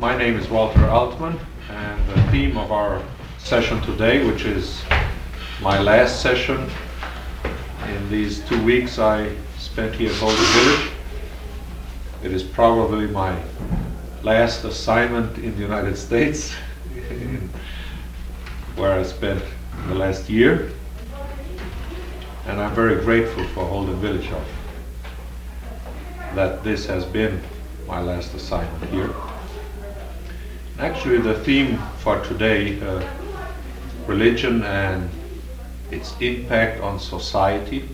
My name is Walter Altman, and the theme of our session today, which is my last session in these 2 weeks I spent here at Holden Village. It is probably my last assignment in the United States, where I spent the last year. And I'm very grateful for Holden Village that this has been my last assignment here. Actually, the theme for today, religion and its impact on society,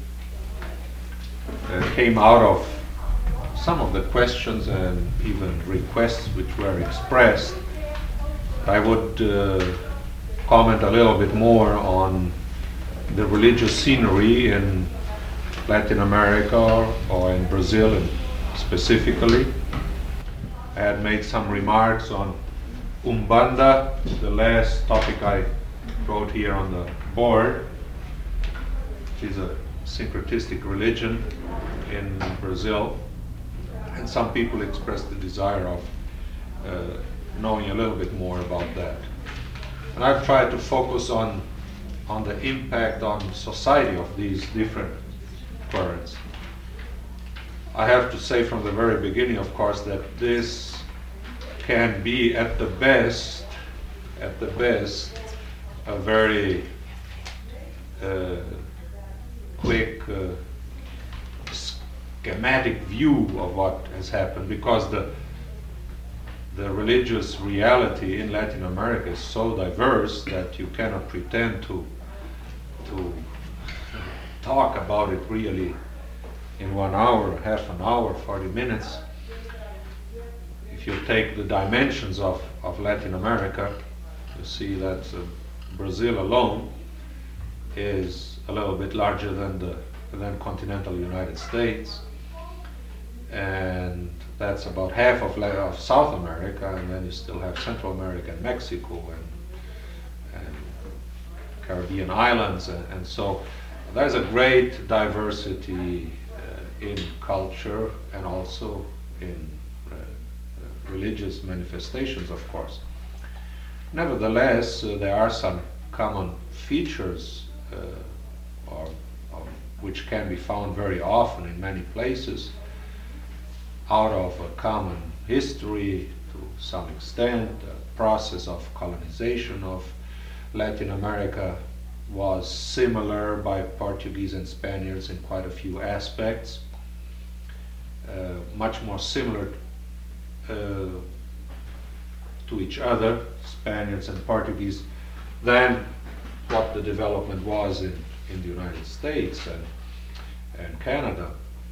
came out of some of the questions and even requests which were expressed. I would comment a little bit more on the religious scenery in Latin America or in Brazil specifically. I had made some remarks on Umbanda, the last topic I wrote here on the board, which is a syncretistic religion in Brazil. And some people expressed the desire of knowing a little bit more about that. And I've tried to focus on the impact on society of these different currents. I have to say from the very beginning, of course, that this can be at the best, a very quick schematic view of what has happened, because the religious reality in Latin America is so diverse that you cannot pretend to talk about it really in 1 hour, half an hour, 40 minutes. If you take the dimensions of Latin America, you see that Brazil alone is a little bit larger than continental United States, and that's about half of South America, and then you still have Central America and Mexico and Caribbean islands, and so there's a great diversity in culture and also in religious manifestations, of course. Nevertheless, there are some common features which can be found very often in many places, out of a common history to some extent. The process of colonization of Latin America was similar by Portuguese and Spaniards in quite a few aspects, much more similar to each other, Spaniards and Portuguese, than what the development was in the United States and Canada.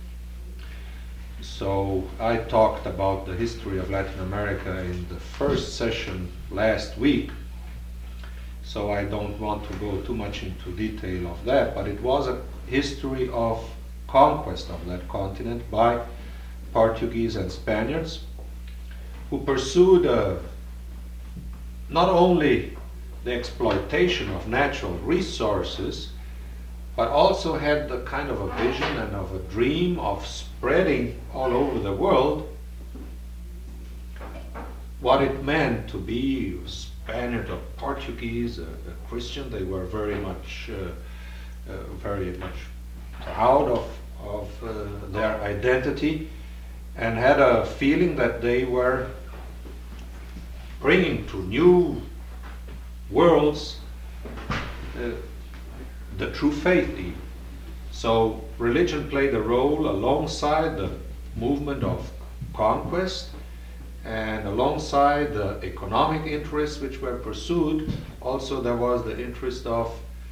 So I talked about the history of Latin America in the first session last week, so I don't want to go too much into detail of that, but it was a history of conquest of that continent by Portuguese and Spaniards, who pursued not only the exploitation of natural resources, but also had the kind of a vision and of a dream of spreading all over the world what it meant to be Spaniard or Portuguese, a Christian. They were very much proud of their identity, and had a feeling that they were bringing to new worlds the true faith even. So religion played a role alongside the movement of conquest, and alongside the economic interests which were pursued, also there was the interest of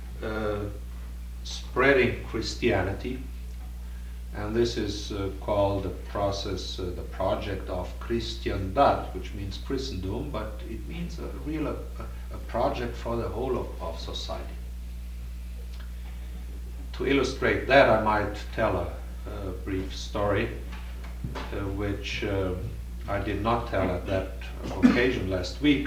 spreading Christianity. And this is called the process, the project of Christiandad, which means Christendom, but it means a project for the whole of society. To illustrate that, I might tell a brief story, which I did not tell at that occasion last week.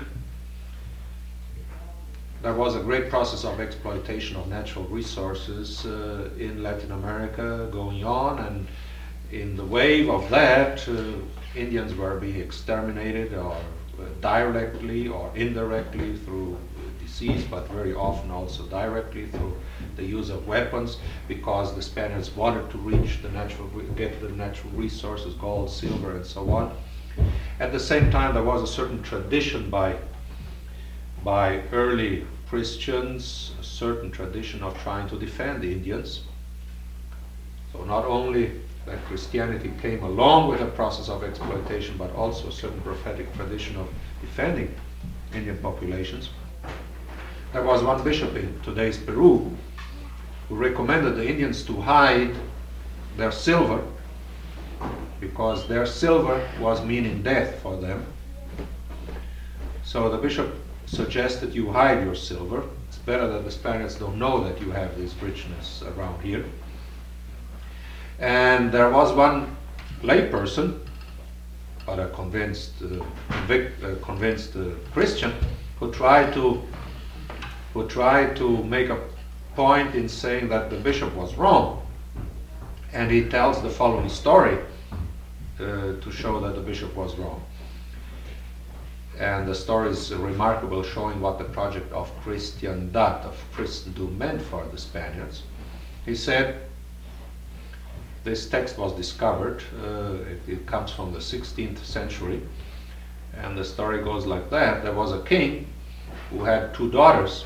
There was a great process of exploitation of natural resources in Latin America going on, and in the wave of that, Indians were being exterminated or directly or indirectly through disease, but very often also directly through the use of weapons, because the Spaniards wanted to reach get the natural resources, gold, silver, and so on. At the same time, there was a certain tradition by early Christians, a certain tradition of trying to defend the Indians. So not only that Christianity came along with a process of exploitation, but also a certain prophetic tradition of defending Indian populations. There was one bishop in today's Peru who recommended the Indians to hide their silver, because their silver was meaning death for them. So the bishop suggested you hide your silver. It's better that the Spaniards don't know that you have this richness around here. And there was one layperson, but a convinced Christian, who tried to make a point in saying that the bishop was wrong. And he tells the following story to show that the bishop was wrong. And the story is remarkable, showing what the project of Christiandad, of Christendom, meant for the Spaniards. He said, this text was discovered, it comes from the 16th century, and the story goes like that. There was a king who had two daughters,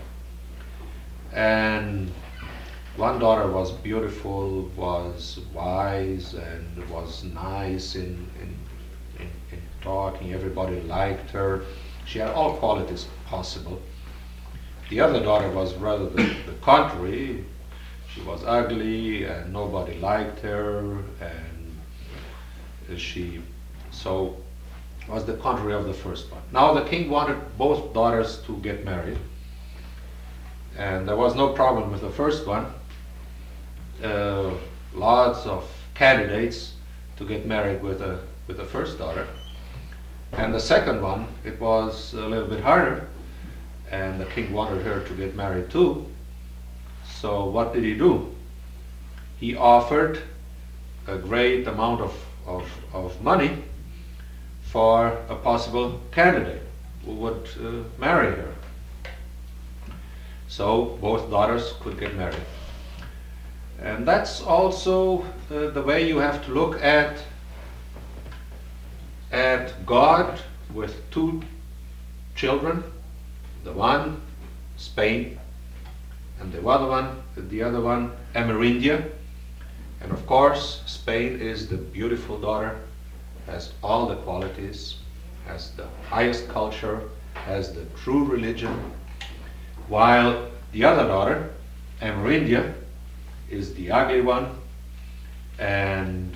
and one daughter was beautiful, was wise, and was nice in talking. Everybody liked her. She had all qualities possible. The other daughter was rather the contrary. She was ugly and nobody liked her, and she was the contrary of the first one. Now the king wanted both daughters to get married, and there was no problem with the first one. Lots of candidates to get married with the first daughter. And the second one, it was a little bit harder, and the king wanted her to get married too. So what did he do? He offered a great amount of money for a possible candidate who would marry her. So both daughters could get married. And that's also the way you have to look at God with two children, the one Spain, and the other one Amerindia. And of course, Spain is the beautiful daughter, has all the qualities, has the highest culture, has the true religion, while the other daughter, Amerindia, is the ugly one and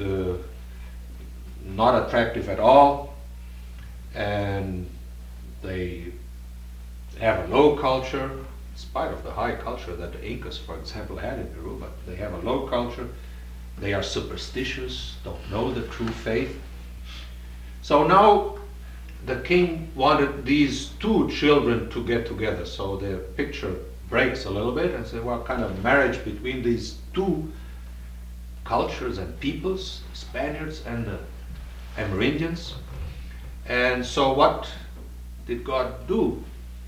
not attractive at all, and they have a low culture, in spite of the high culture that the Incas, for example, had in Peru, but they have a low culture. They are superstitious, don't know the true faith. So now the king wanted these two children to get together, so the picture breaks a little bit and says, what kind of marriage between these two cultures and peoples, the Spaniards and the Amerindians? And so what did God do?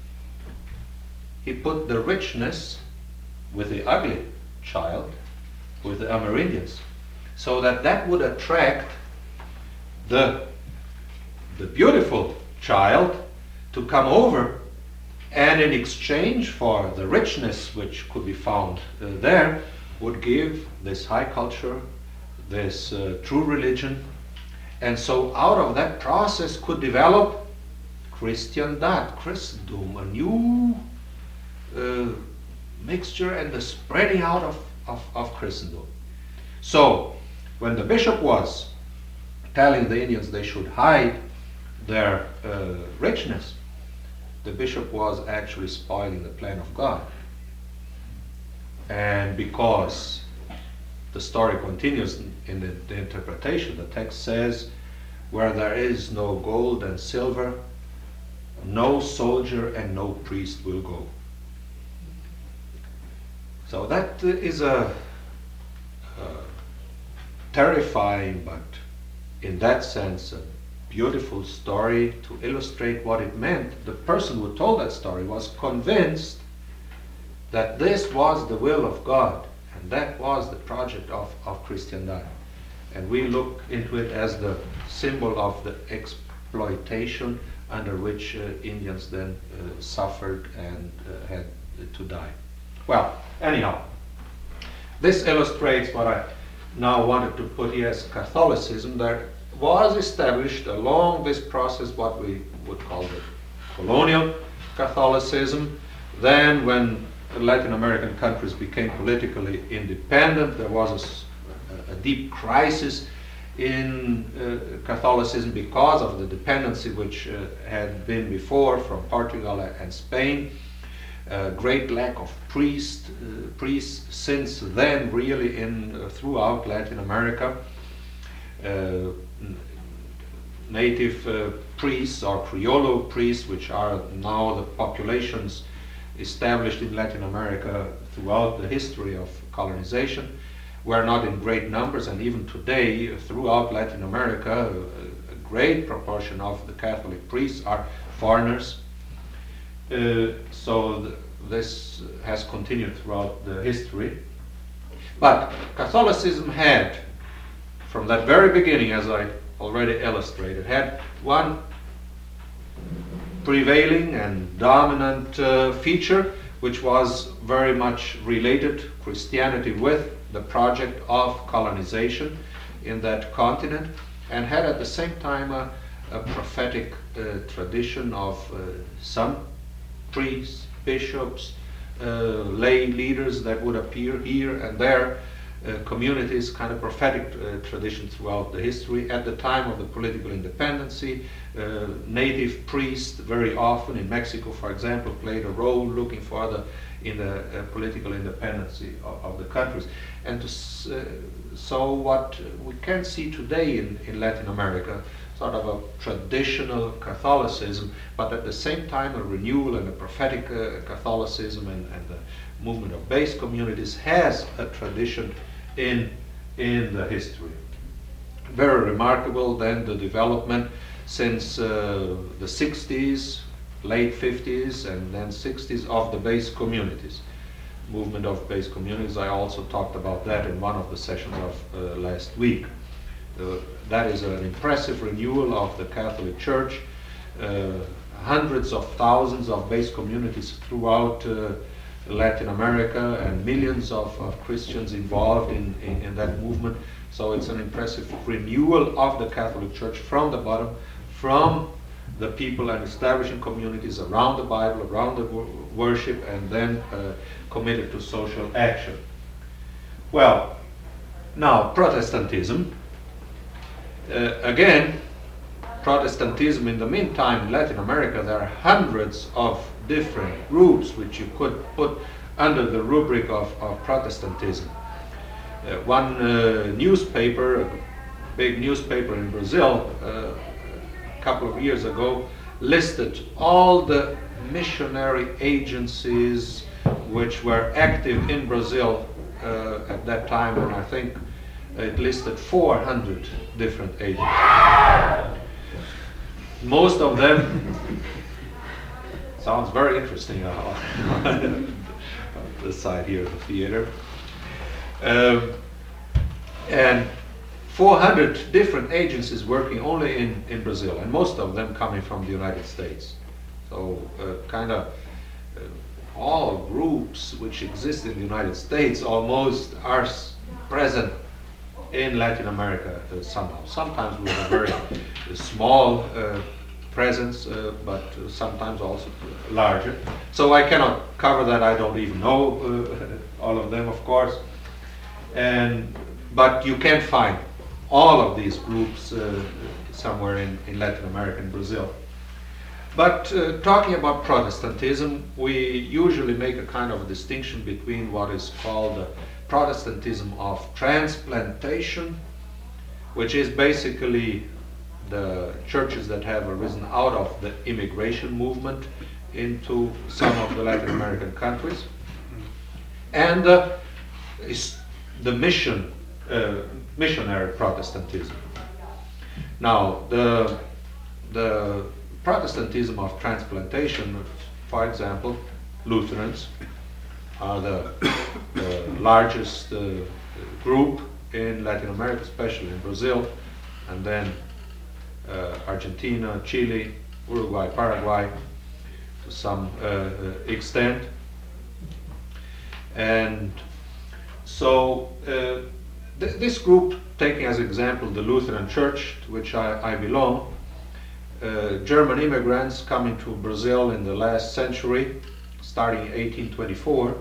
He put the richness with the ugly child, with the Amerindians, so that would attract the beautiful child to come over, and in exchange for the richness which could be found there, would give this high culture, this true religion. And so out of that process could develop Christiandad, Christendom, a new mixture and the spreading out of Christendom. So when the bishop was telling the Indians they should hide their richness, the bishop was actually spoiling the plan of God. And because the story continues in the interpretation, the text says, where there is no gold and silver, no soldier and no priest will go. So that is a terrifying, but in that sense a beautiful story to illustrate what it meant. The person who told that story was convinced that this was the will of God, and that was the project of Christiandad. And we look into it as the symbol of the exploitation under which Indians then suffered and had to die. Well, anyhow, this illustrates what I now wanted to put here as Catholicism. There was established along this process what we would call the colonial Catholicism. Then when Latin American countries became politically independent, there was a deep crisis in Catholicism because of the dependency which had been before from Portugal and Spain. Great lack of priests since then, really throughout Latin America. Native priests or Criollo priests, which are now the populations established in Latin America throughout the history of colonization, were not in great numbers, and even today throughout Latin America a great proportion of the Catholic priests are foreigners. So this has continued throughout the history. But Catholicism had, from that very beginning, as I already illustrated, had one prevailing and dominant feature, which was very much related, Christianity, with the project of colonization in that continent, and had at the same time a prophetic tradition of some priests, bishops, lay leaders that would appear here and there, communities, kind of prophetic tradition throughout the history. At the time of the political independency, native priests very often in Mexico, for example, played a role looking for in the political independency of the countries. And so what we can see today in Latin America, sort of a traditional Catholicism, but at the same time a renewal and a prophetic Catholicism, and the movement of base communities has a tradition in the history. Very remarkable then the development since the 60s, late 50s and then 60s of the base communities. Movement of base communities, I also talked about that in one of the sessions of last week. That is an impressive renewal of the Catholic Church. Hundreds of thousands of base communities throughout Latin America, and millions of Christians involved in that movement. So it's an impressive renewal of the Catholic Church from the bottom, from the people, and establishing communities around the Bible, around the worship, and then committed to social action. Well, now Protestantism. Again, Protestantism in the meantime in Latin America, there are hundreds of different groups which you could put under the rubric of Protestantism. One newspaper, a big newspaper in Brazil, a couple of years ago, listed all the missionary agencies which were active in Brazil at that time, and I think it listed 400 different agencies. Most of them sounds very interesting on the side here of the theater. And 400 different agencies working only in Brazil, and most of them coming from the United States. So kind of all groups which exist in the United States almost are present in Latin America somehow. Sometimes with a very small presence, but sometimes also larger. So I cannot cover that. I don't even know all of them, of course. But you can find all of these groups somewhere in Latin America and Brazil. But talking about Protestantism, we usually make a kind of a distinction between what is called Protestantism of transplantation, which is basically the churches that have arisen out of the immigration movement into some of the Latin American countries, and is the missionary Protestantism. Now, the the Protestantism of transplantation, for example, Lutherans are the largest group in Latin America, especially in Brazil, and then Argentina, Chile, Uruguay, Paraguay, to some extent. And so this group, taking as example the Lutheran Church, to which I belong, German immigrants coming to Brazil in the last century, starting in 1824,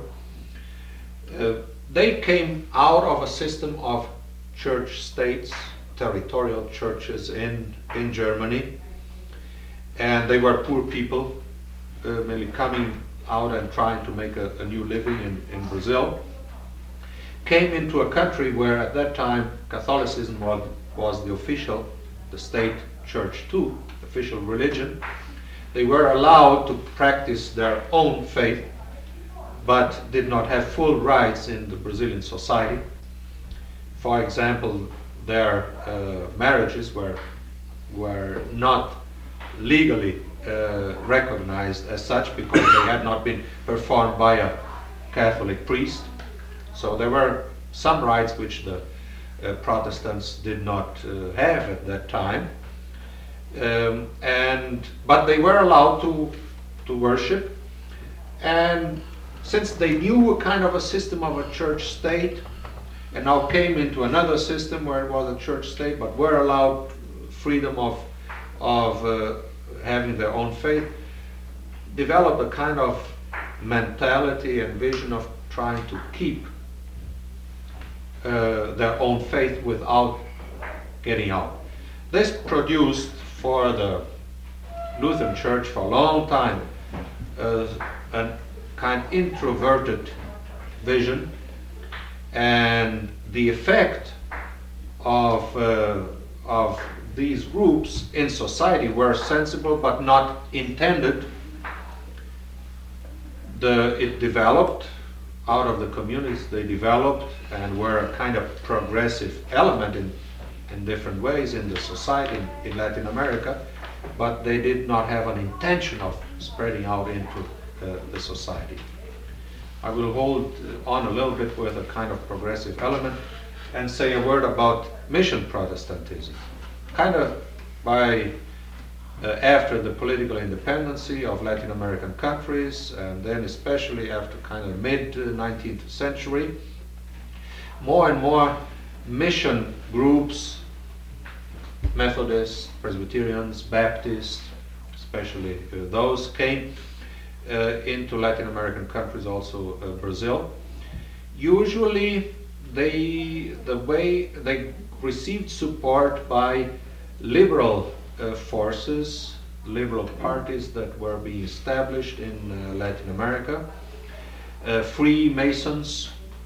they came out of a system of church states, territorial churches in Germany, and they were poor people, mainly coming out and trying to make a new living in Brazil. Came into a country where at that time Catholicism was the official, the state church too, official religion. They were allowed to practice their own faith, but did not have full rights in the Brazilian society. For example, their marriages were not legally recognized as such because they had not been performed by a Catholic priest. So there were some rights which the Protestants did not have at that time, but they were allowed to worship. And since they knew a kind of a system of a church state, and now came into another system where it was a church state, but were allowed freedom of having their own faith, developed a kind of mentality and vision of trying to keep their own faith without getting out. This produced for the Lutheran Church for a long time a kind of introverted vision, and the effect of these groups in society were sensible but not intended. It developed out of the communities they developed and were a kind of progressive element in different ways in the society in Latin America, but they did not have an intention of spreading out into the society. I will hold on a little bit with a kind of progressive element and say a word about mission Protestantism. Kind of after the political independency of Latin American countries, and then especially after kind of mid-19th century, more and more mission groups, Methodists, Presbyterians, Baptists, especially those, came into Latin American countries, also Brazil. Usually they received support by liberal forces, liberal parties that were being established in Latin America, Freemasons,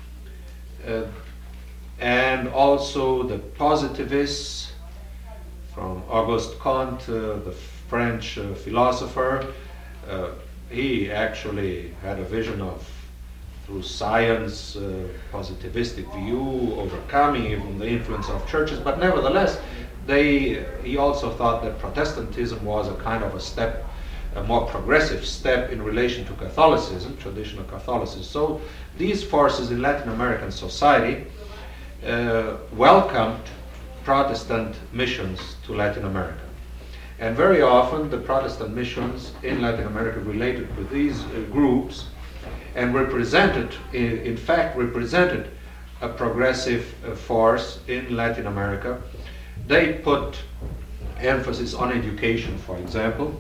and also the positivists from Auguste Comte, the French philosopher. He actually had a vision of, through science, positivistic view, overcoming even the influence of churches, but nevertheless, he also thought that Protestantism was a kind of a more progressive step in relation to Catholicism, traditional Catholicism. So these forces in Latin American society welcomed Protestant missions to Latin America. And very often the Protestant missions in Latin America related with these groups and in fact represented a progressive force in Latin America. They put emphasis on education, for example,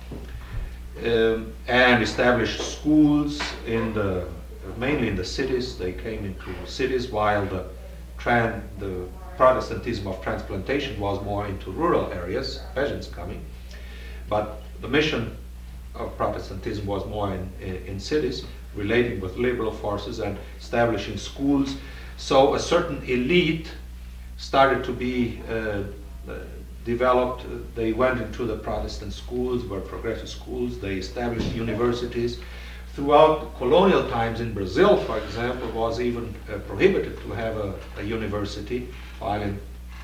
and established schools mainly in the cities. They came into cities, while the Protestantism of transplantation was more into rural areas, peasants coming. But the mission of Protestantism was more in cities, relating with liberal forces and establishing schools. So a certain elite started to be developed. They went into the Protestant schools, were progressive schools. They established universities. Throughout colonial times in Brazil, for example, was even prohibited to have a university, while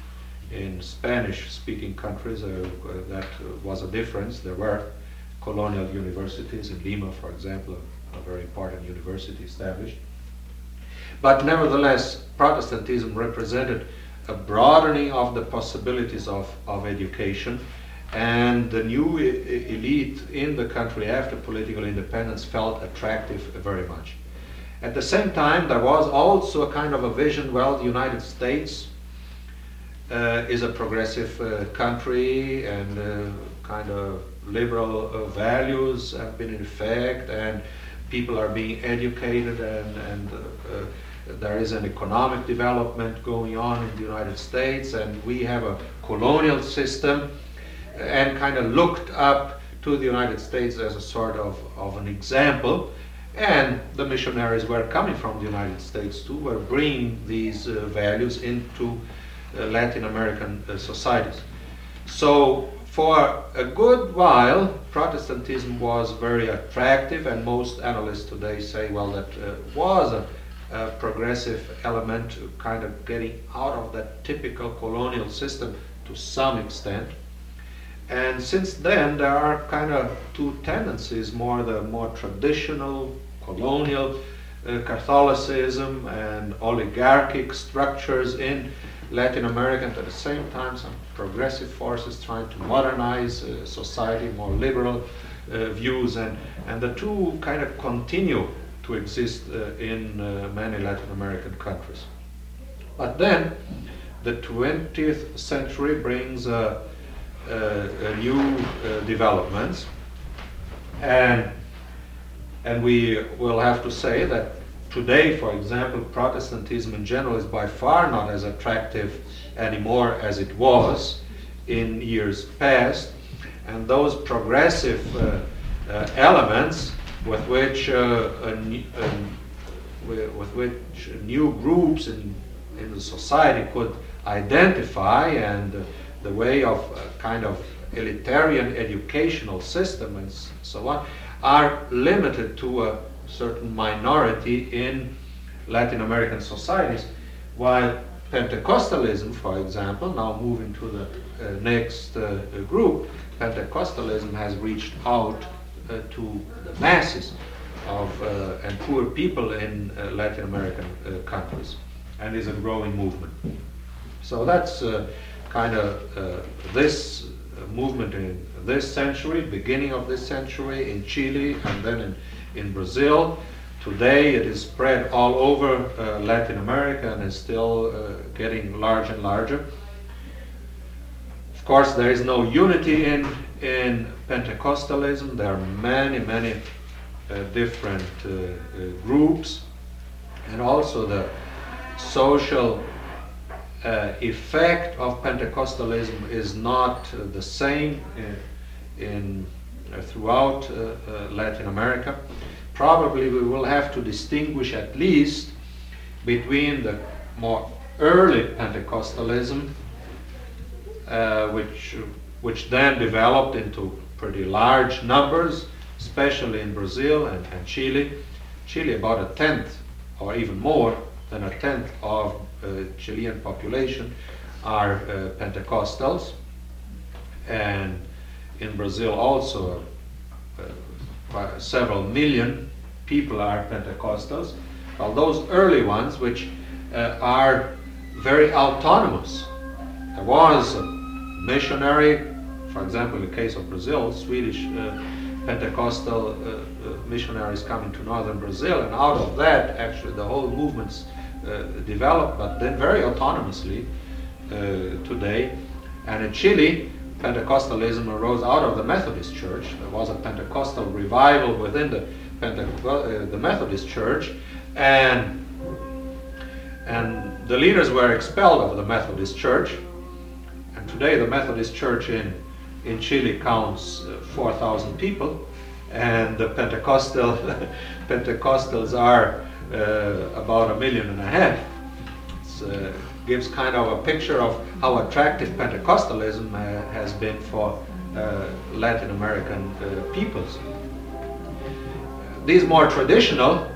In Spanish-speaking countries, that was a difference. There were colonial universities in Lima, for example, a very important university established. But nevertheless, Protestantism represented a broadening of the possibilities of education, and the new elite in the country after political independence felt attractive very much. At the same time, there was also a kind of a vision, well, the United States is a progressive country, and kind of liberal values have been in effect, and people are being educated, and there is an economic development going on in the United States, and we have a colonial system, and kind of looked up to the United States as a sort of an example. And the missionaries were coming from the United States too, were bringing these values into Latin American societies. So for a good while, Protestantism was very attractive, and most analysts today say, well, that was a progressive element, kind of getting out of that typical colonial system to some extent. And since then, there are kind of two tendencies: the more traditional colonial Catholicism and oligarchic structures in Latin America, and at the same time some progressive forces trying to modernize society, more liberal views, and the two kind of continue to exist in many Latin American countries. But then the 20th century brings new developments, and we will have to say that today, for example, Protestantism in general is by far not as attractive anymore as it was in years past, and those progressive elements with which new groups in the society could identify, and the way of kind of elitarian educational system and so on, are limited to a certain minority in Latin American societies, while Pentecostalism, for example, now moving to the next group, Pentecostalism has reached out to the masses of and poor people in Latin American countries, and is a growing movement. So that's kind of this movement in this century, beginning of this century in Chile, and then in Brazil. Today it is spread all over Latin America and is still getting larger and larger. Of course, there is no unity in Pentecostalism. There are many different groups, and also the social effect of Pentecostalism is not the same throughout Latin America. Probably we will have to distinguish at least between the more early Pentecostalism, which then developed into pretty large numbers, especially in Brazil and Chile. Chile, about a tenth, or even more than a tenth of Chilean population are Pentecostals, and in Brazil also several million people are Pentecostals. Well, those early ones, which are very autonomous. There was a missionary, for example, in the case of Brazil, Swedish Pentecostal missionaries coming to northern Brazil, and out of that actually the whole movements developed, but then very autonomously today. And in Chile, Pentecostalism arose out of the Methodist Church. There was a Pentecostal revival within the Methodist Church, and the leaders were expelled of the Methodist Church. And today the Methodist Church in Chile counts 4,000 people, and the Pentecostals are about 1.5 million. It gives kind of a picture of how attractive Pentecostalism has been for Latin American peoples. These more traditional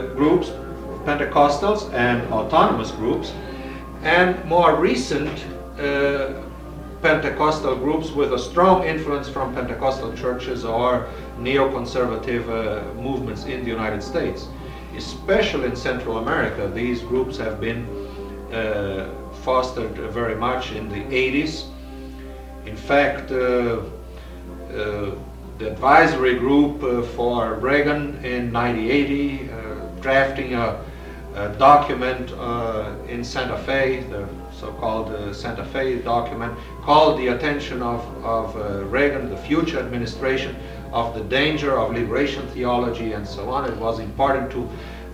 groups, Pentecostals and autonomous groups, and more recent Pentecostal groups with a strong influence from Pentecostal churches or neoconservative movements in the United States. Especially in Central America, these groups have been fostered very much in the 80s. In fact, the advisory group for Reagan in 1980 drafting a document in Santa Fe, the so-called Santa Fe document, called the attention of Reagan, the future administration, of the danger of liberation theology and so on. It was important to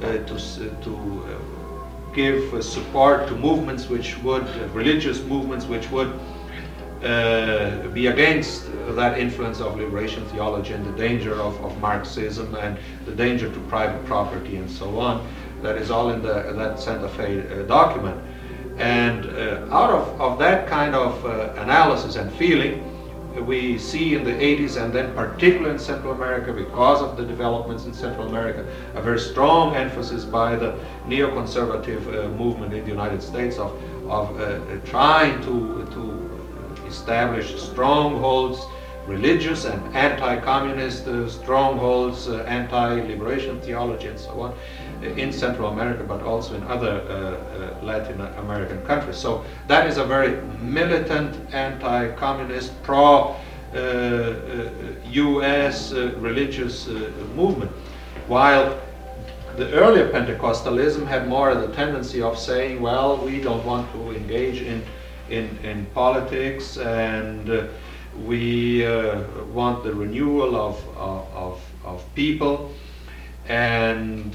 give support to movements which would, religious movements which would be against that influence of liberation theology and the danger of Marxism and the danger to private property and so on. That is all in that Santa Fe document. And out of that kind of analysis and feeling, we see in the 80s, and then particularly in Central America, because of the developments in Central America, a very strong emphasis by the neoconservative movement in the United States of trying to establish strongholds, religious and anti-communist strongholds, anti-liberation theology and so on, in Central America, but also in other Latin American countries. So that is a very militant, anti-communist, pro-US religious movement. While the earlier Pentecostalism had more the tendency of saying, well, we don't want to engage in politics, and we want the renewal of people, and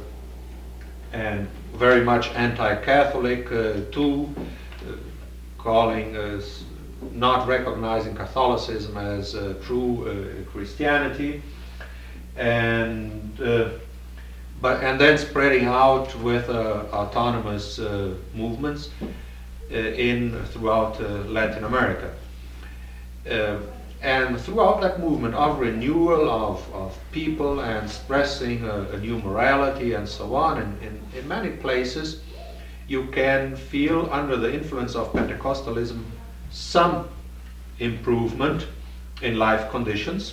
very much anti-Catholic too, calling not recognizing Catholicism as true Christianity, and then spreading out with autonomous movements throughout Latin America. And throughout that movement of renewal of people and expressing a new morality and so on, in many places you can feel under the influence of Pentecostalism some improvement in life conditions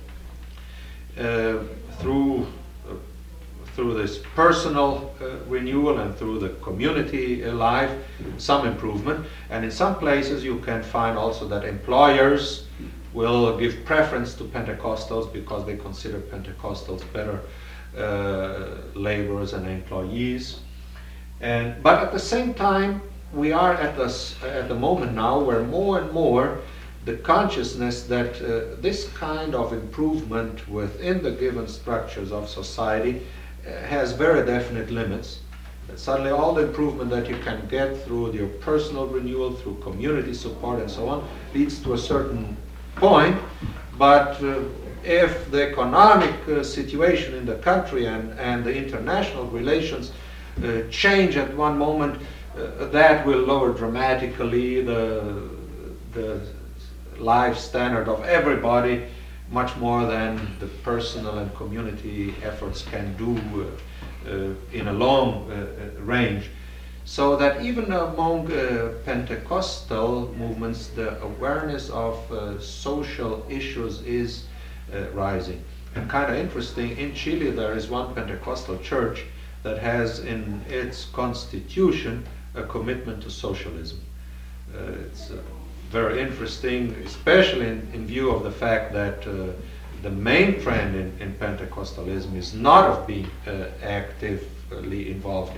through this personal renewal and through the community life, some improvement. And in some places you can find also that employers will give preference to Pentecostals because they consider Pentecostals better laborers and employees. But at the same time, we are at the moment now where more and more the consciousness that this kind of improvement within the given structures of society has very definite limits. Suddenly all the improvement that you can get through your personal renewal, through community support and so on, leads to a certain point, but if the economic situation in the country and the international relations change at one moment, that will lower dramatically the life standard of everybody, much more than the personal and community efforts can do in a long range. So that even among Pentecostal movements, the awareness of social issues is rising. And kind of interesting, in Chile there is one Pentecostal church that has in its constitution a commitment to socialism. It's very interesting, especially in view of the fact that the main trend in Pentecostalism is not of being actively involved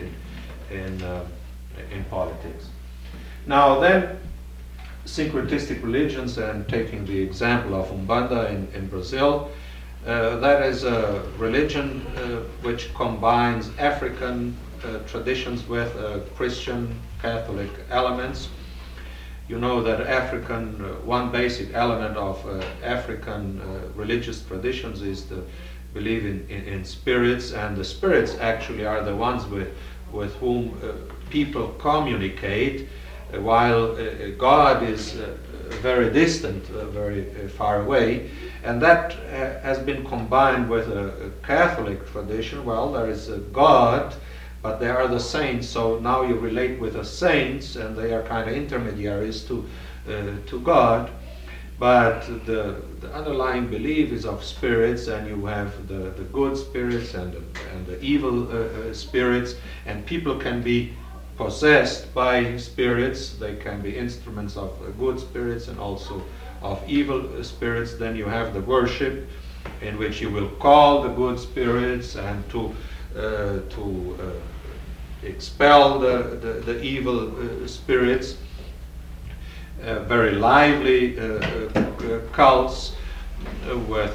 in politics. Now then, syncretistic religions, and taking the example of Umbanda in Brazil, that is a religion which combines African traditions with Christian Catholic elements. You know that one basic element of African religious traditions is the belief in spirits, and the spirits actually are the ones with whom people communicate, while God is very distant, very far away. And that has been combined with a Catholic tradition. Well, there is a God, but they are the saints. So now you relate with the saints, and they are kind of intermediaries to God. But the underlying belief is of spirits, and you have the good spirits and the evil spirits, and people can be possessed by spirits. They can be instruments of good spirits and also of evil spirits. Then you have the worship, in which you will call the good spirits and to expel the evil spirits. Very lively cults with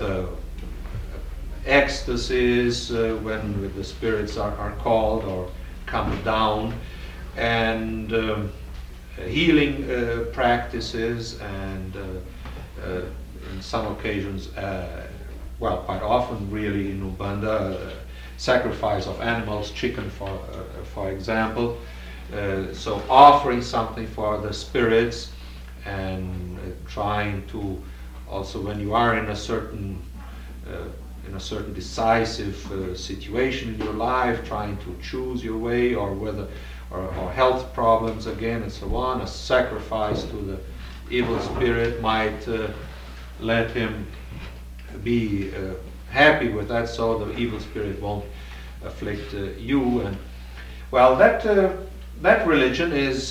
ecstasies when the spirits are called or come down, and healing practices, and in some occasions, quite often really in Umbanda, sacrifice of animals, chicken for example. So offering something for the spirits, and trying to also, when you are in a certain decisive situation in your life, trying to choose your way, or health problems again and so on, a sacrifice to the evil spirit might let him be happy with that, so the evil spirit won't afflict you. And well, that religion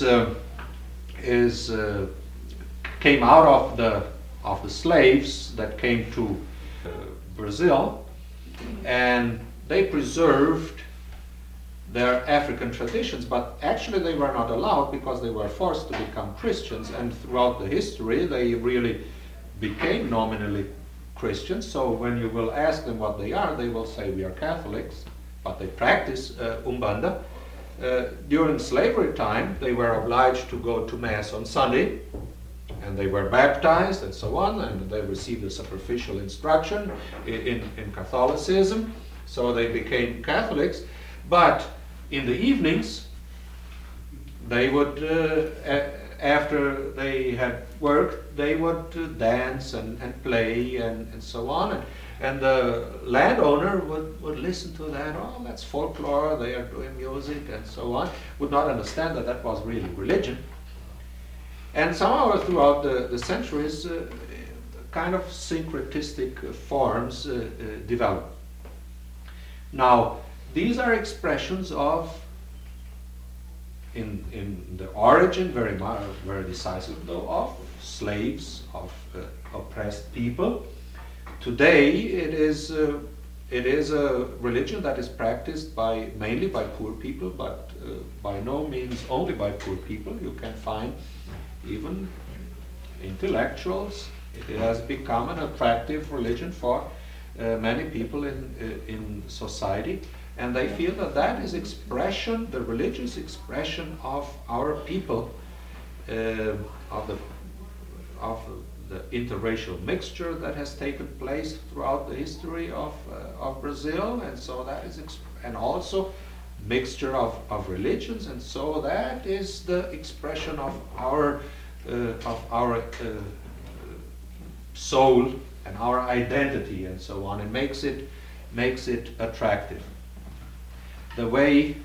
came out of the slaves that came to Brazil, and they preserved their African traditions, but actually they were not allowed because they were forced to become Christians, and throughout the history they really became nominally Christians. So when you will ask them what they are, they will say we are Catholics, but they practice Umbanda. During slavery time, they were obliged to go to Mass on Sunday, and they were baptized and so on, and they received a sacrificial instruction in Catholicism, so they became Catholics. But in the evenings, they would, after they had worked, they would dance and play and so on. And the landowner would listen to that. Oh, that's folklore, they are doing music and so on. Would not understand that was really religion. And somehow throughout the centuries, kind of syncretistic forms developed. Now, these are expressions of, in the origin, very decisive though, of slaves, of oppressed people. Today, it is a religion that is practiced mainly by poor people, but by no means only by poor people. You can find even intellectuals. It has become an attractive religion for many people in society, and they feel that is expression, the religious expression of our people, of the interracial mixture that has taken place throughout the history of Brazil, and so that is and also mixture of religions, and so that is the expression of our soul and our identity and so on, and makes it attractive. The way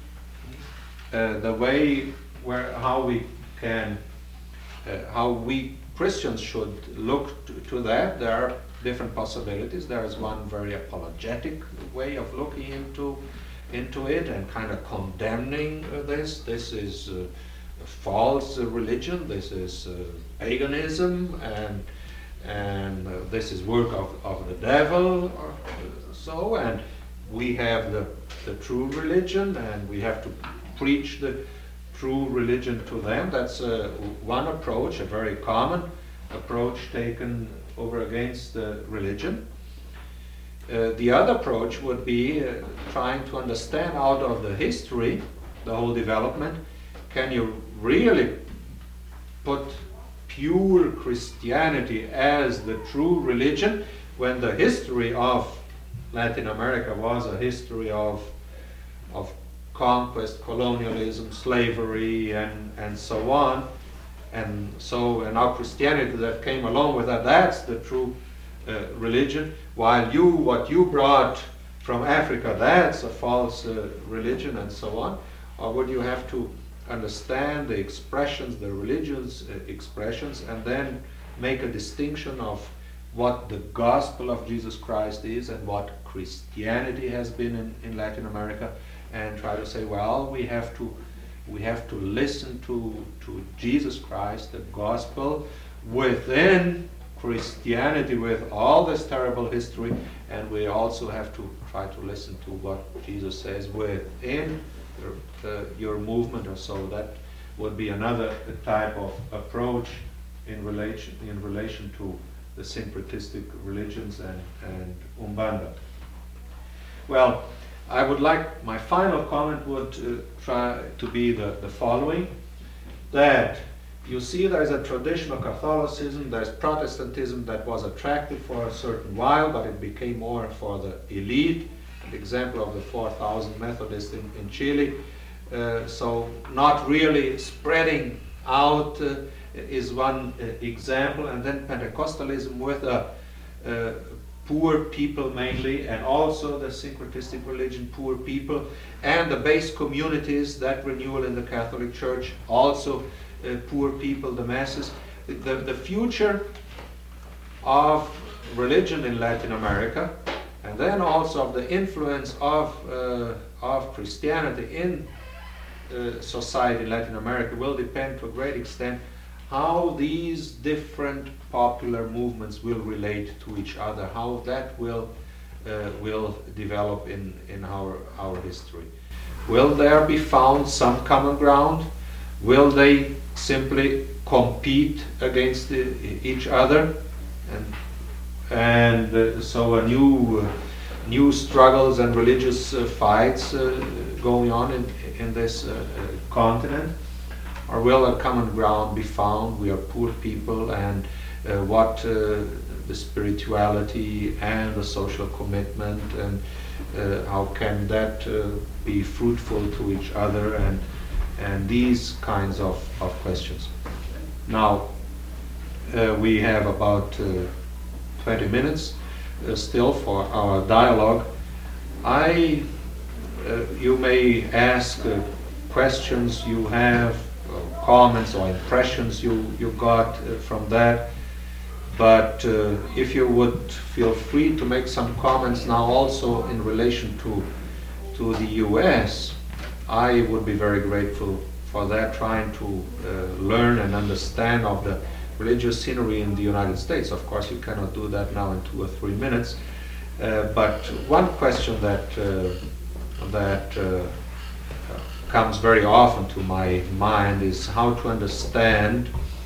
how we Christians should look to that, there are different possibilities. There is one very apologetic way of looking into it and kind of condemning this. This is a false religion. This is paganism, and this is work of the devil, or so. And we have the true religion, and we have to preach the true religion to them. That's one approach, a very common approach taken over against the religion. The other approach would be trying to understand out of the history, the whole development, can you really put pure Christianity as the true religion when the history of Latin America was a history of conquest, colonialism, slavery, and so on, and our Christianity that came along with that, that's the true religion, while what you brought from Africa, that's a false religion, and so on? Or would you have to understand the expressions, the religion's expressions, and then make a distinction of what the gospel of Jesus Christ is and what Christianity has been in Latin America, and try to say, well, we have to listen to Jesus Christ, the gospel, within Christianity with all this terrible history, and we also have to try to listen to what Jesus says within your movement or so. That would be another type of approach in relation to the syncretistic religions and Umbanda. Well, I would like, my final comment would try to be the following, that you see there's a traditional Catholicism, there's Protestantism that was attractive for a certain while, but it became more for the elite. The example of the 4,000 Methodists in Chile. So not really spreading out is one example. And then Pentecostalism with poor people mainly, and also the syncretistic religion, poor people, and the base communities, that renewal in the Catholic Church, also poor people, the masses. The future of religion in Latin America, and then also of the influence of Christianity in society in Latin America, will depend to a great extent how these different popular movements will relate to each other, how that will develop in our history. Will there be found some common ground? Will they simply compete against each other, and so a new struggles and religious fights going on in this continent? Or will a common ground be found? We are poor people, and what the spirituality and the social commitment, and how can that be fruitful to each other, and these kinds of questions. Now, we have about 20 minutes still for our dialogue. You may ask questions you have, comments or impressions you got from that, but if you would feel free to make some comments now also in relation to the US, I would be very grateful for that, trying to learn and understand of the religious scenery in the United States. Of course, you cannot do that now in 2 or 3 minutes, but one question that comes very often to my mind is how to understand,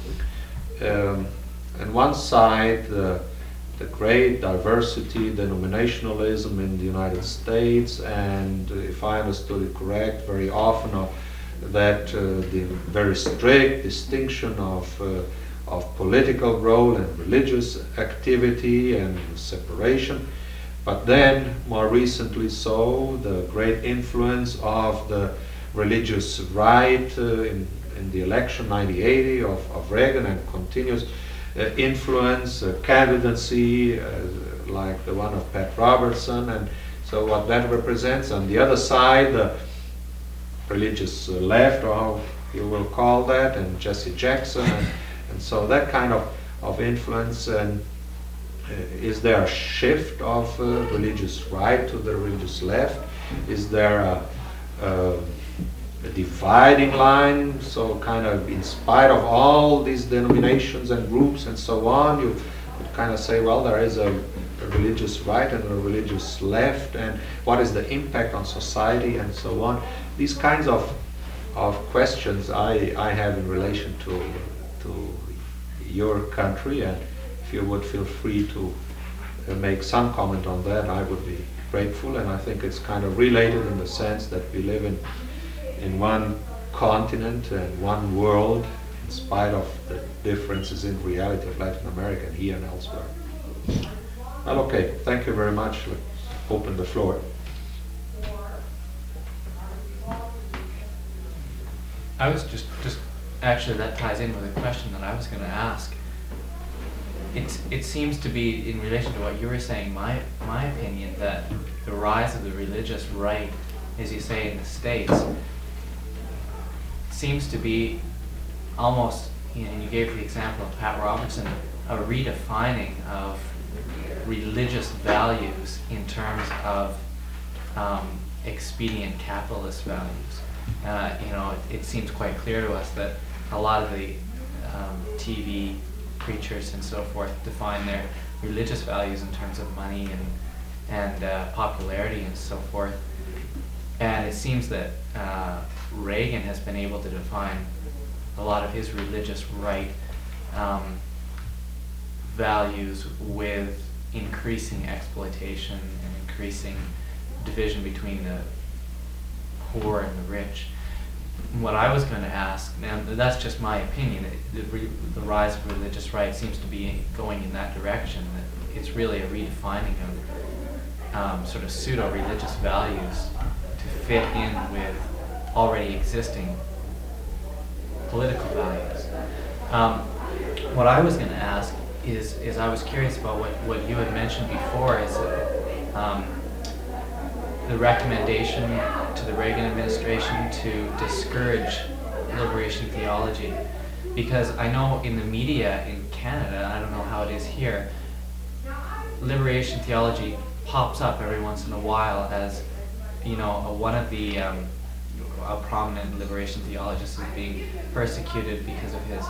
on one side, the great diversity, denominationalism in the United States, and if I understood it correct, very often that the very strict distinction of political role and religious activity and separation, but then more recently so the great influence of the religious right in the election 1980 of Reagan, and continuous influence, candidacy like the one of Pat Robertson, and so what that represents. On the other side, the religious left, or how you will call that, and Jesse Jackson, and so that kind of influence. And is there a shift of religious right to the religious left? Is there a dividing line? So kind of in spite of all these denominations and groups and so on, you would kind of say, well, there is a religious right and a religious left, and what is the impact on society and so on. These kinds of questions I have in relation to your country, and if you would feel free to make some comment on that, I would be grateful. And I think it's kind of related in the sense that we live in one continent and one world, in spite of the differences in reality of Latin America and here and elsewhere. Well, okay, thank you very much. Let's open the floor. I was just actually, that ties in with a question that I was going to ask. it seems to be, in relation to what you were saying, my opinion, that the rise of the religious right, as you say, in the States, seems to be almost, you gave the example of Pat Robertson, a redefining of religious values in terms of expedient capitalist values. It seems quite clear to us that a lot of the TV preachers and so forth define their religious values in terms of money and popularity and so forth. And it seems that Reagan has been able to define a lot of his religious right values with increasing exploitation and increasing division between the poor and the rich. What I was going to ask, and that's just my opinion, the rise of religious right seems to be going in that direction, that it's really a redefining of sort of pseudo-religious values to fit in with already existing political values. What I was going to ask is I was curious about what you had mentioned before, is the recommendation to the Reagan administration to discourage liberation theology. Because I know in the media in Canada, I don't know how it is here, liberation theology pops up every once in a while as, one of the a prominent liberation theologist is being persecuted because of his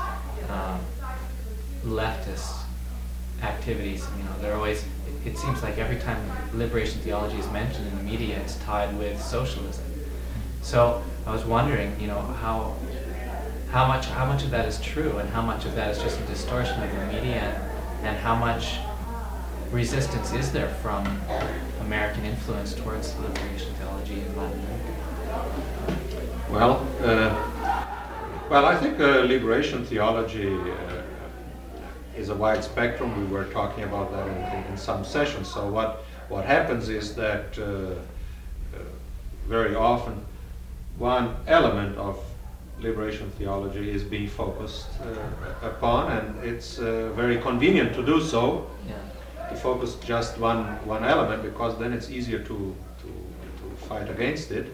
leftist activities. They're always, it seems like every time liberation theology is mentioned in the media, it's tied with socialism. So I was wondering, how much of that is true, and how much of that is just a distortion of the media, and how much resistance is there from American influence towards liberation theology in Latin America? Well, I think liberation theology is a wide spectrum. We were talking about that in some sessions. So what happens is that very often one element of liberation theology is being focused upon, and it's very convenient to do so. Yeah. To focus just one element, because then it's easier to fight against it.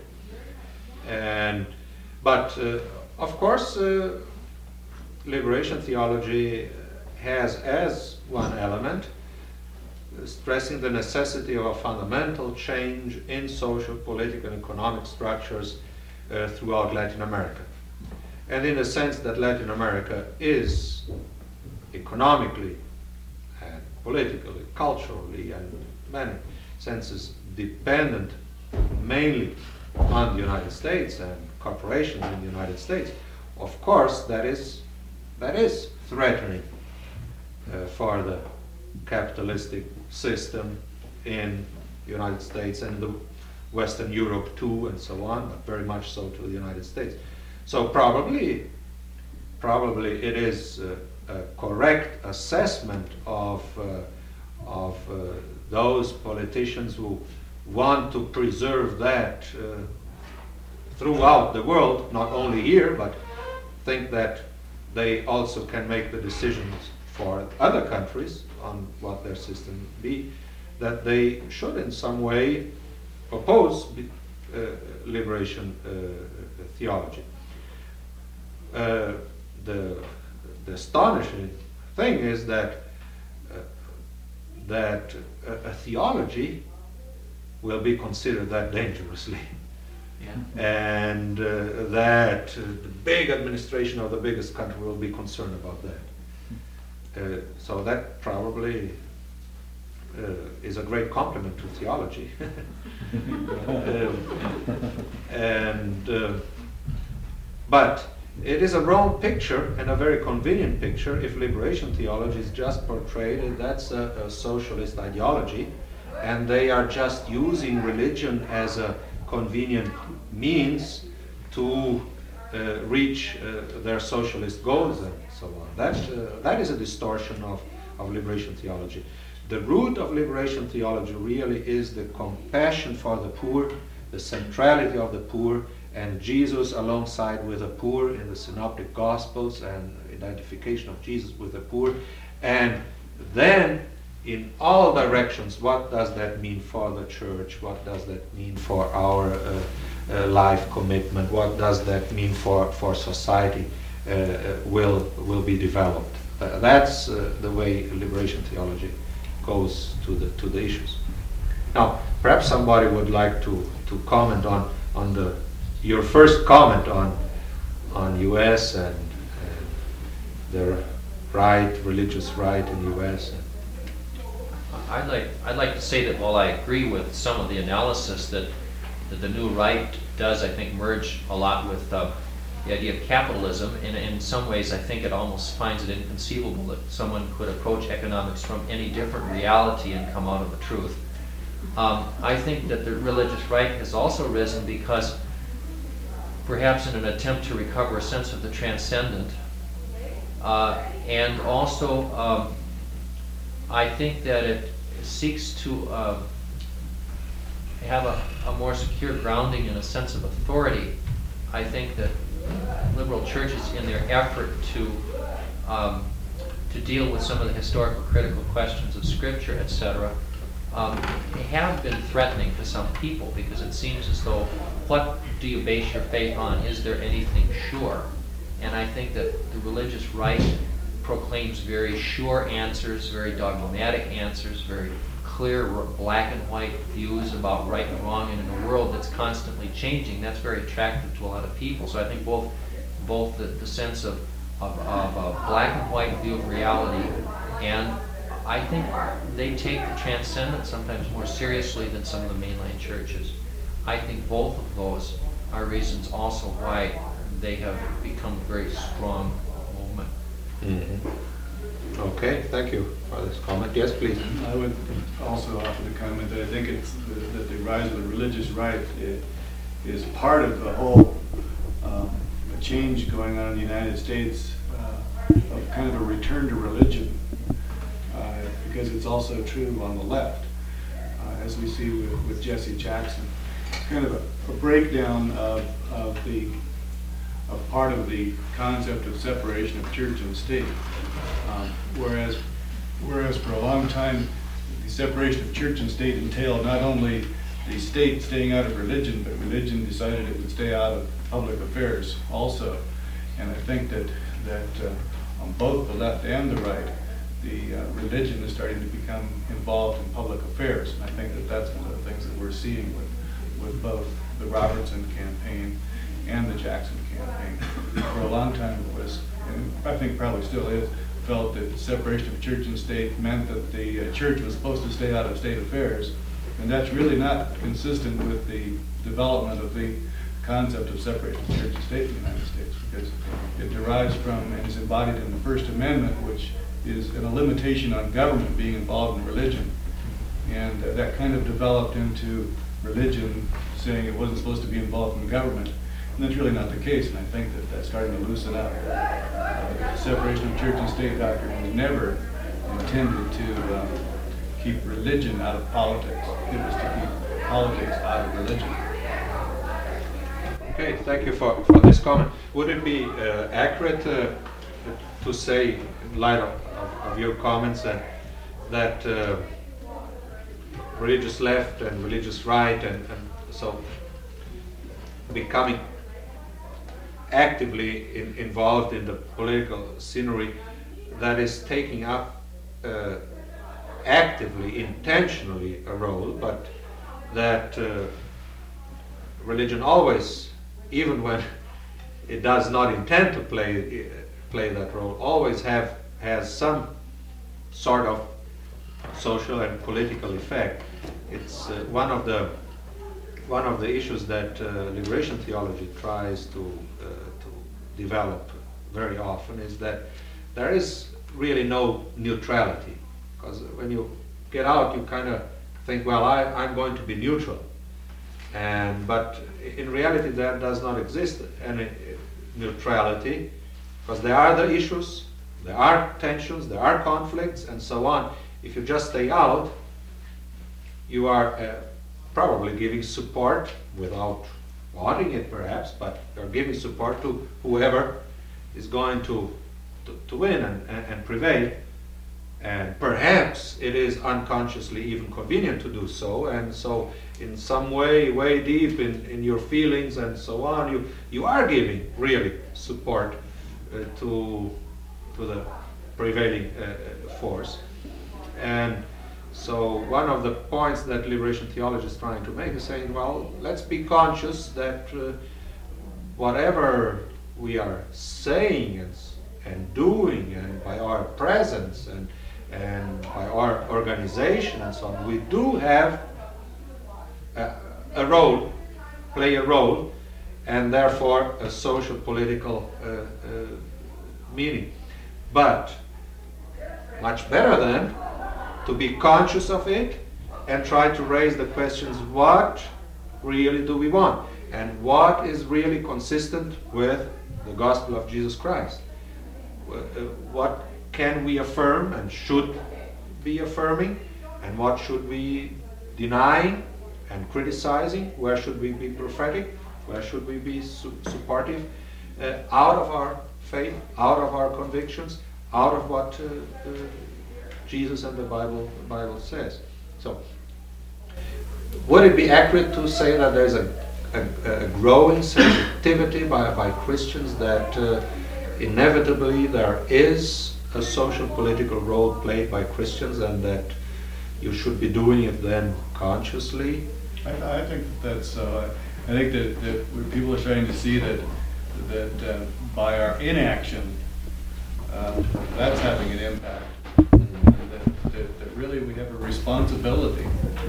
But of course, liberation theology has as one element stressing the necessity of a fundamental change in social, political, and economic structures throughout Latin America. And in the sense that Latin America is economically and politically, culturally, and in many senses dependent mainly on the United States and corporations in the United States, of course that is threatening for the capitalistic system in the United States and the Western Europe too, and so on, but very much so to the United States. So probably it is a correct assessment of those politicians who want to preserve that throughout the world, not only here, but think that they also can make the decisions for other countries on what their system be, that they should in some way oppose liberation theology. The astonishing thing is that a theology will be considered that dangerously. Yeah. And that the big administration of the biggest country will be concerned about that. So that probably is a great compliment to theology. But it is a wrong picture and a very convenient picture if liberation theology is just portrayed that's a socialist ideology, and they are just using religion as a convenient means to reach their socialist goals and so on. That is a distortion of liberation theology. The root of liberation theology really is the compassion for the poor, the centrality of the poor, and Jesus alongside with the poor in the Synoptic Gospels, and identification of Jesus with the poor, and then in all directions, what does that mean for the church? What does that mean for our life commitment? What does that mean for society? Will be developed. That's the way liberation theology goes to the issues. Now, perhaps somebody would like to comment on your first comment on U.S. and the religious right in U.S. I'd like to say that while I agree with some of the analysis that the new right does, I think, merge a lot with the idea of capitalism, and in some ways I think it almost finds it inconceivable that someone could approach economics from any different reality and come out of the truth. I think that the religious right has also risen because perhaps in an attempt to recover a sense of the transcendent, and also I think that it seeks to have a more secure grounding in a sense of authority. I think that liberal churches, in their effort to deal with some of the historical critical questions of Scripture, etc., have been threatening to some people, because it seems as though, what do you base your faith on? Is there anything sure? And I think that the religious right proclaims very sure answers, very dogmatic answers, very clear black and white views about right and wrong, and in a world that's constantly changing, that's very attractive to a lot of people. So I think both the sense of a black and white view of reality, and I think they take the transcendent sometimes more seriously than some of the mainline churches. I think both of those are reasons also why they have become a very strong movement. Mm-hmm. Okay, thank you for this comment. Yes, please. I would also offer the comment that I think it's that the rise of the religious right is part of the whole change going on in the United States, of kind of a return to religion, because it's also true on the left, as we see with Jesse Jackson. Kind of a breakdown of part of the concept of separation of church and state. Whereas for a long time, the separation of church and state entailed not only the state staying out of religion, but religion decided it would stay out of public affairs also. And I think that on both the left and the right, the religion is starting to become involved in public affairs. And I think that that's one of the things that we're seeing with both the Robertson campaign and the Jackson campaign. For a long time it was, and I think probably still is, felt that separation of church and state meant that the church was supposed to stay out of state affairs. And that's really not consistent with the development of the concept of separation of church and state in the United States, because it derives from and is embodied in the First Amendment, which is a limitation on government being involved in religion. And that kind of developed into religion saying it wasn't supposed to be involved in government. And that's really not the case, and I think that that's starting to loosen up. Separation of church and state doctrine was never intended to keep religion out of politics. It was to keep politics out of religion. Okay, thank you for this comment. Would it be accurate to say, in light of your comments, that religious left and religious right and so becoming actively involved in the political scenery, that is taking up actively, intentionally a role, but that religion always, even when it does not intend to play that role, always has some sort of social and political effect. It's one of the issues that liberation theology tries to develop very often, is that there is really no neutrality, because when you get out you kind of think, well, I'm going to be neutral, but in reality there does not exist any neutrality, because there are the issues, there are tensions, there are conflicts, and so on. If you just stay out, you are probably giving support, without wanting it perhaps, but you're giving support to whoever is going to win and prevail. And perhaps it is unconsciously even convenient to do so, and so in some way deep in your feelings and so on, you are giving really support to the prevailing force. And so one of the points that liberation theology is trying to make is saying, well, let's be conscious that whatever we are saying and doing, and by our presence and by our organization and so on, we do have play a role, and therefore a social political meaning. But much better then to be conscious of it and try to raise the questions, what really do we want? And what is really consistent with the gospel of Jesus Christ? What can we affirm and should be affirming? And what should we deny and criticizing? Where should we be prophetic? Where should we be supportive? Out of our faith, out of our convictions, out of what Jesus and the Bible says. So, would it be accurate to say that there's a growing sensitivity by Christians that inevitably there is a social political role played by Christians, and that you should be doing it then consciously? I think that's so. I think that people are trying to see that by our inaction, that's having an impact. That really we have a responsibility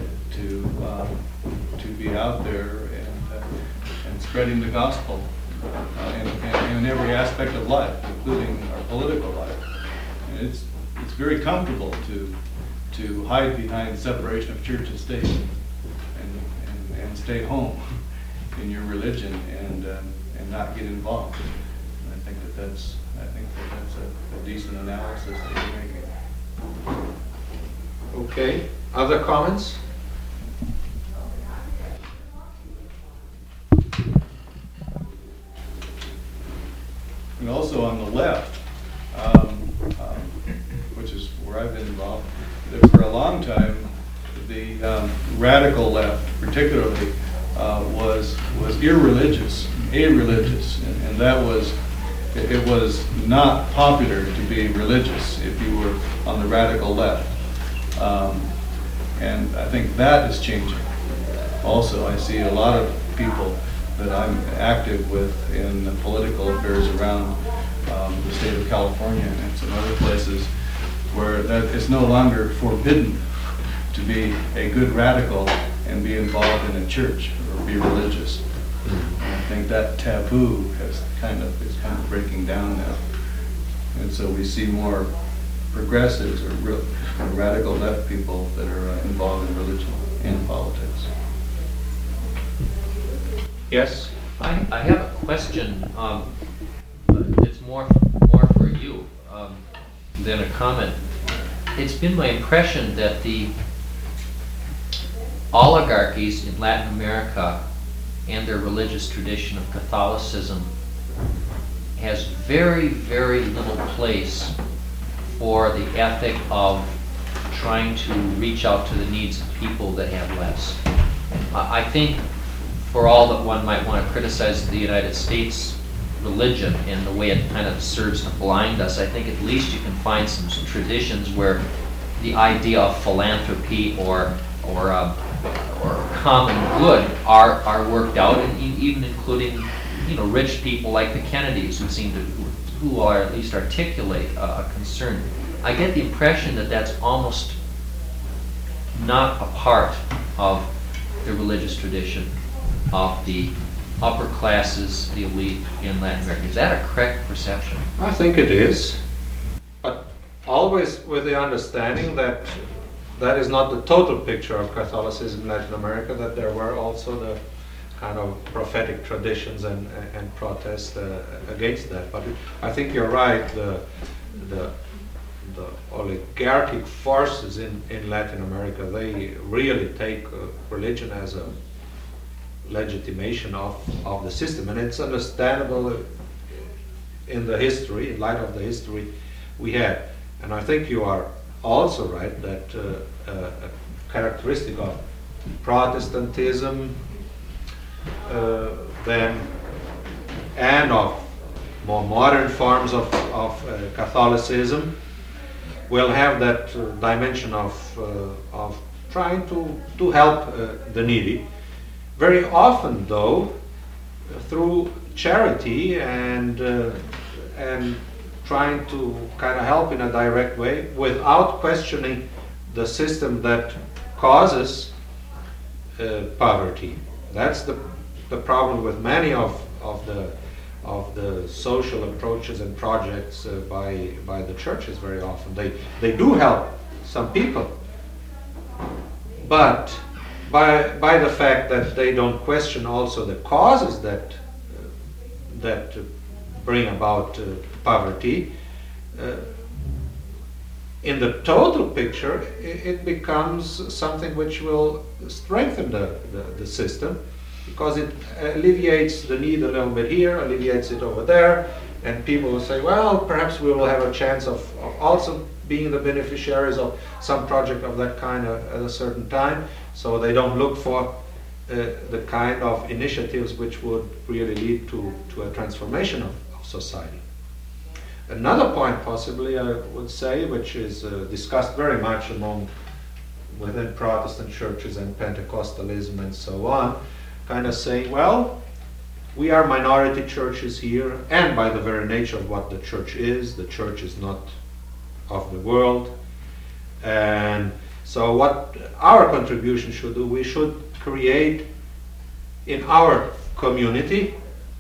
to be out there and spreading the gospel in every aspect of life, including our political life. And it's very comfortable to hide behind separation of church and state and stay home in your religion and not get involved. And I think that's a decent analysis that you're making. Okay. Other comments? And also on the left, which is where I've been involved, that for a long time, the radical left, particularly, was irreligious, areligious, and that was, it was not popular to be religious if you were on the radical left. And I think that is changing. Also, I see a lot of people that I'm active with in the political affairs around the state of California and some other places where that it's no longer forbidden to be a good radical and be involved in a church or be religious. And I think that taboo is kind of breaking down now. And so we see more progressives or radical left people that are involved in religion and politics. Yes? I have a question. It's more for you than a comment. It's been my impression that the oligarchies in Latin America and their religious tradition of Catholicism has very, very little place for the ethic of trying to reach out to the needs of people that have less. I think for all that one might want to criticize the United States religion and the way it kind of serves to blind us, I think at least you can find some traditions where the idea of philanthropy or common good are worked out, and even including rich people like the Kennedys who are at least articulate a concern. I get the impression that that's almost not a part of the religious tradition of the upper classes, the elite in Latin America. Is that a correct perception? I think it is, but always with the understanding that that is not the total picture of Catholicism in Latin America, that there were also the kind of prophetic traditions and protests against that. But I think you're right, the oligarchic forces in Latin America, they really take religion as a legitimation of the system, and it's understandable in the history, in light of the history we had. And I think you are also, right, that a characteristic of Protestantism then and of more modern forms of Catholicism will have that dimension of trying to help the needy. Very often, though, through charity and trying to kind of help in a direct way without questioning the system that causes poverty. That's the problem with many of the social approaches and projects by the churches. Very often they do help some people, but by the fact that they don't question also the causes that bring about poverty, in the total picture it becomes something which will strengthen the system, because it alleviates the need a little bit here, alleviates it over there, and people will say, well, perhaps we will have a chance of also being the beneficiaries of some project of that kind at a certain time, so they don't look for the kind of initiatives which would really lead to a transformation of society. Another point possibly I would say, which is discussed very much within Protestant churches and Pentecostalism and so on, kind of saying, well, we are minority churches here, and by the very nature of what the church is not of the world. And so what our contribution should do, we should create in our community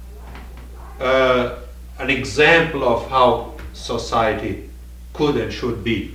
an example of how society could and should be.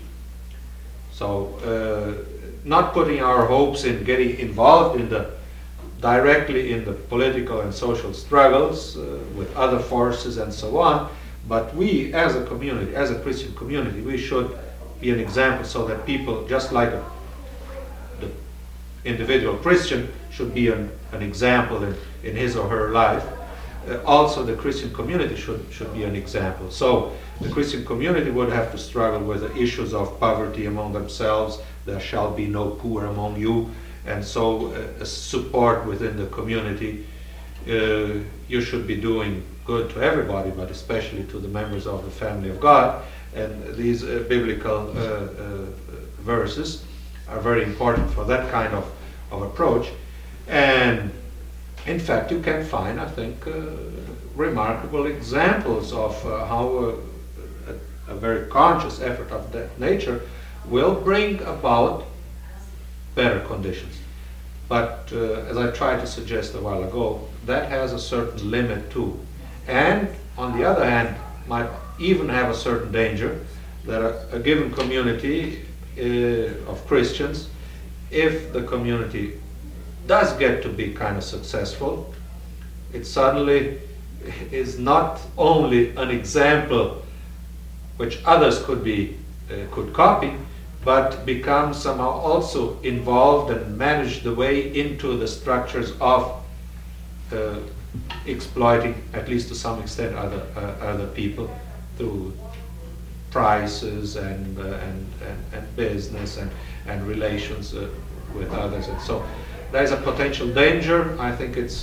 So not putting our hopes in getting involved directly in the political and social struggles with other forces and so on, but we as a community, as a Christian community, we should be an example so that people, just like the individual Christian should be an example in his or her life, also the Christian community should be an example. So the Christian community would have to struggle with the issues of poverty among themselves. There shall be no poor among you. And so support within the community. You should be doing good to everybody, but especially to the members of the family of God. And these biblical verses are very important for that kind of approach. And in fact, you can find, I think, remarkable examples of how a very conscious effort of that nature will bring about better conditions. But as I tried to suggest a while ago, that has a certain limit too. And on the other hand, might even have a certain danger that a given community of Christians, if the community does get to be kind of successful, it suddenly is not only an example which others could copy, but becomes somehow also involved and manage the way into the structures of exploiting, at least to some extent, other people through prices and business and relations with others. And so there is a potential danger. I think this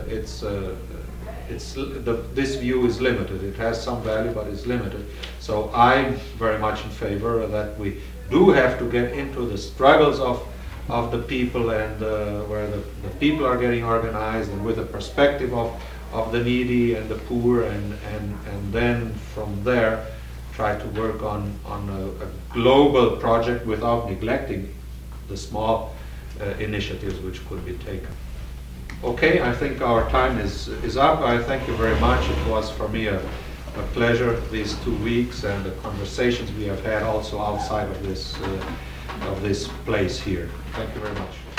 view is limited. It has some value, but it's limited. So I'm very much in favor that we do have to get into the struggles of the people, and where the people are getting organized, and with a perspective of the needy and the poor, and then from there try to work on a global project without neglecting the small initiatives which could be taken. Okay, I think our time is up. I thank you very much. It was for me a pleasure these 2 weeks, and the conversations we have had also outside of this place here. Thank you very much.